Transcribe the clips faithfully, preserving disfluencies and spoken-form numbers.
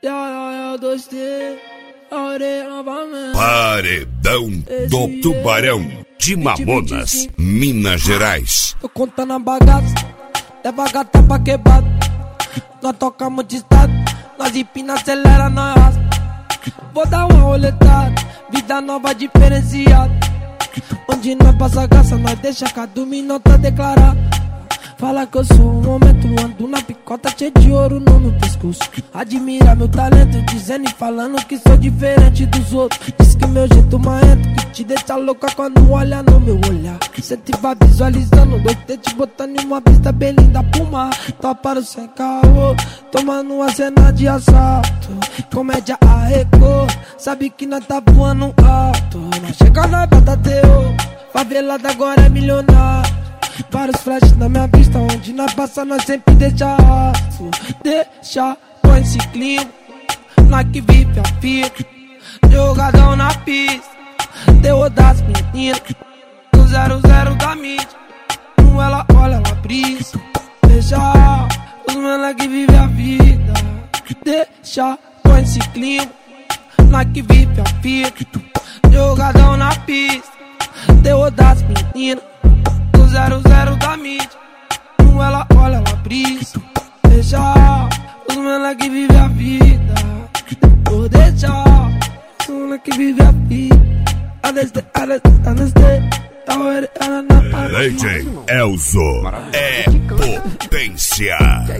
Paredão do Tubarão de Mamonas, Minas Gerais. Tô contando a bagaça, leva a gata pra quebrada. Nós tocamos de estado, nós empina, acelera, nós raspa. Vou dar uma roletada, vida nova diferenciada. Onde nós passa graça, nós deixa cada um minuto declarar. Fala que eu sou um momento, ando na picota cheio de ouro no meu pescoço. Admira meu talento, dizendo e falando que sou diferente dos outros. Diz que meu jeito marrento, que te deixa louca quando olha no meu olhar. Cê te vai visualizando, dois te botando em uma pista bem linda pro mar. Toparam sem caô, tomando uma cena de assalto. Comédia arrecou, sabe que nós tá voando alto. Nós chega na bata teu, favelada agora é milionário. Vários flashes na minha vista, onde nós passa nós sempre deixa rastro. Deixa, põe esse clima, nós que vive a fita. Jogadão na pista, terror das meninas. No zero zero da mídia, não ela olha, ela brisa. Deixa, os mano que vive a vida. Deixa, põe esse clima, nós que vive a fita. Jogadão na pista, terror das meninas. Zero zero da mídia, não ela olha, ela brisa. Deixa, os mano que vive a vida. Vou deixar, os mano que vive a vida. Understand, understand, understand. D J Elzo é potência.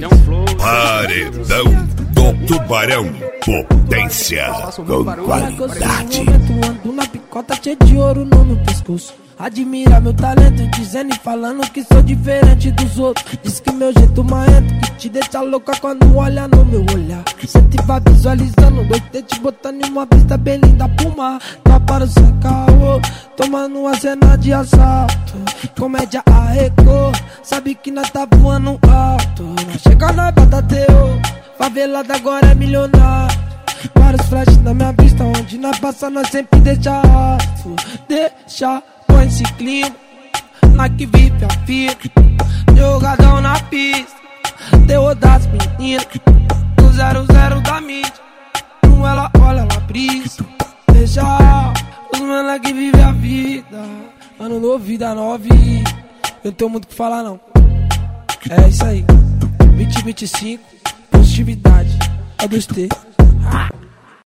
Paredão do Tubarão, potência com qualidade. Ando na picota cheio de ouro no meu pescoço. Admira meu talento, dizendo e falando que sou diferente dos outros. Diz que meu jeito marrento, que te deixa louca quando olha no meu olhar. Cê te vai visualizando, dois te botando em uma pista bem linda pro mar. Toparam sem caô, tomando uma cena de assalto. Comédia arrecou, sabe que nós tá voando alto. Nós chega na bata teu, favelada agora é milionário. Vários flashes na minha vista, onde nós passa nós sempre deixa rastro. Deixa, põe esse clima, nós que vive a fita. Jogadão na pista, terror das meninas. No zero zero da mídia, não ela olha, ela brisa. Deixa, os mano que vive a vida. Ano novo, vida nova e eu não tenho muito o que falar não. É isso aí, vinte e vinte e cinco, positividade, A dois T.